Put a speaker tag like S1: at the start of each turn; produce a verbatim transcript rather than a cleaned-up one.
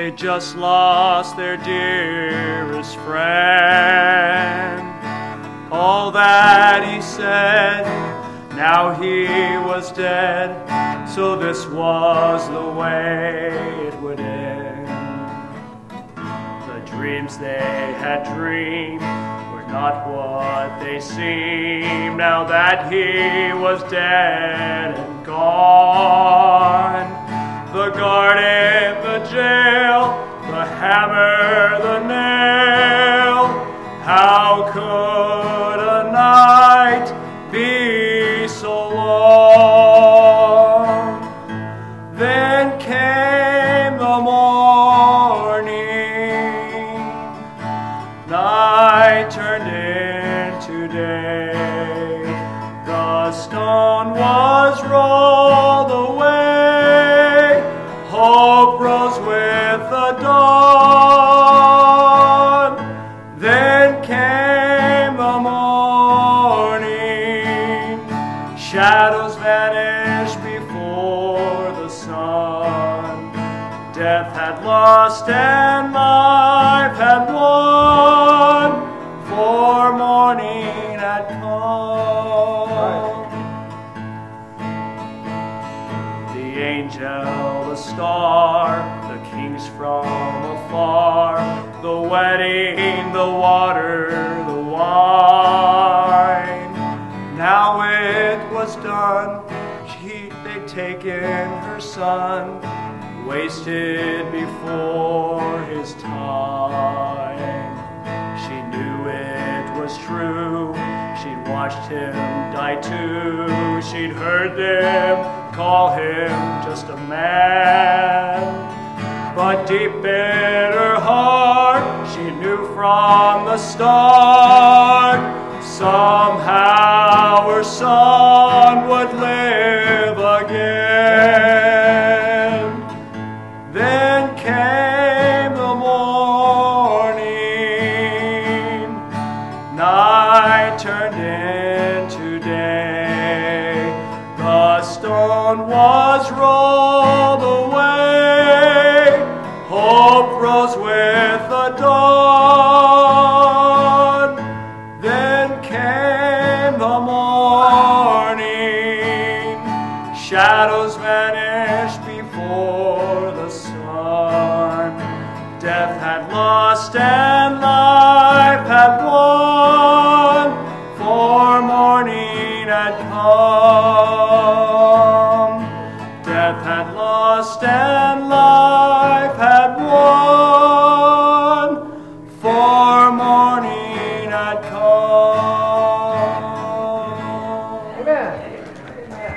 S1: They just lost their dearest friend. All that he said, now he was dead, so this was the way it would end. The dreams they had dreamed were not what they seemed, now that he was dead and gone. The garden, the jail, the hammer, the nail, how could a night be so long? Then came the morning, night turned into day, the stone was rolled away, hope rose with the dawn. Then came the morning, shadows vanished before the sun. Death had lost and life had won, for morning had come. The angel, the star, the kings from afar, the wedding, the water, the wine. Now it was done, she, they'd taken her son, wasted before his time. She knew it was true, she'd watched him die too, she'd heard them call him just a man. But deep in her heart, she knew from the start, somehow her son would live again. Then came the morning, night turned into day, the stone was rolled away, hope rose with the dawn. Then came the morning, shadows vanished before the sun. Death had lost and life had won, for morning had come. Death had lost and life